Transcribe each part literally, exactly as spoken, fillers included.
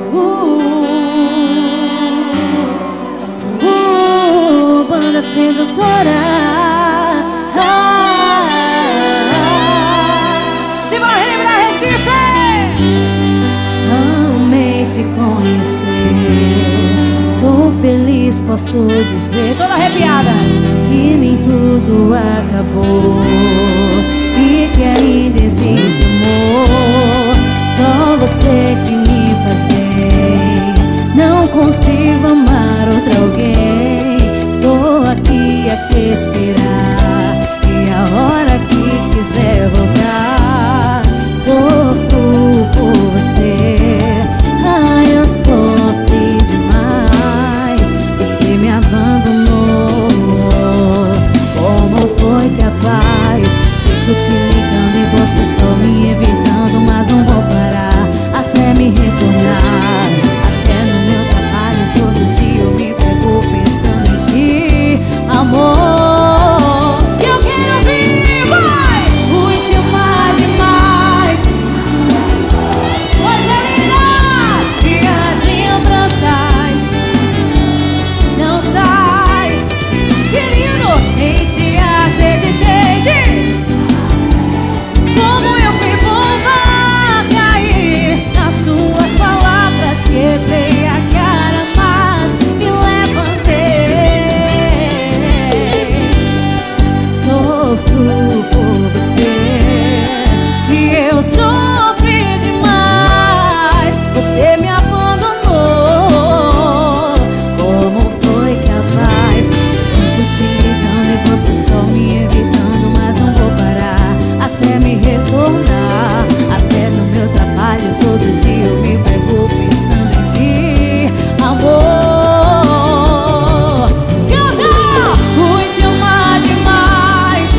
uh, uh, Banda sedutora. ah, Se vai relembrar Recife. Amei te conhecer, sou feliz, posso dizer, Toda arrepiada. que nem tudo acabou e que ainda existe amor. Só você que me faz bem, não consigo amar outro alguém. Estou aqui a te esperar e a hora que quiser voltar, sofro por você. Ah, eu sofri demais, você me abandonou. Como foi capaz? Fico te ligando e você só me evitando, mas não vou parar até me retornar. Até no meu trabalho todo dia eu me pego pensando em ti, amor. E eu quero ouvir, vai! Fui te amar demais, coisa linda, e as lembranças não saem. Que lindo! Nem te acreditei, como eu fui boba a cair nas suas palavras. Quebrei a cara, mas me levantei. Sofro por você e eu sofri demais. Você me abandonou. Como foi capaz? Fico te ligando e você só me evitando, mas não vou parar até me retornar. Até no meu trabalho todo dia eu me pego pensando em ti, amor. Canta! Fui te amar demais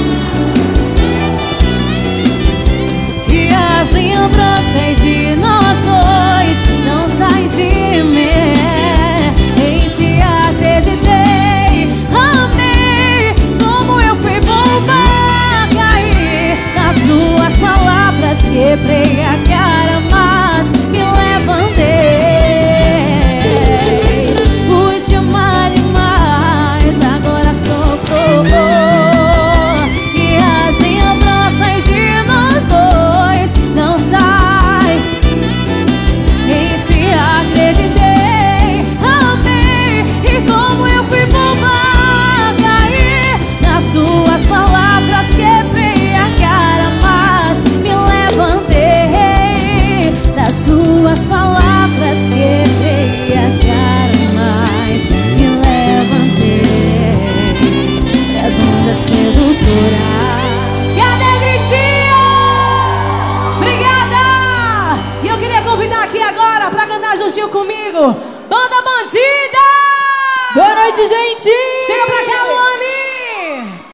e as lembranças de nós dois não saem de mim. Nem te acreditei, amei, como eu fui boba a cair nas suas palavras. Quebrei a cara, mas me levantei. Fui te amar demais, agora sofro. E as lembranças de nós dois não saem. Nem te acreditei, amei, e como eu fui boba a cair nas suas palavras. Quebrei a cara, mas me levantei. Das suas palavras quebrei a cara, mas me levantei. É banda sedutora. Cadê a Gritinha? Obrigada! E eu queria convidar aqui agora pra cantar juntinho comigo, Banda Bandida! Boa noite, gente! Chega pra cá, Luan!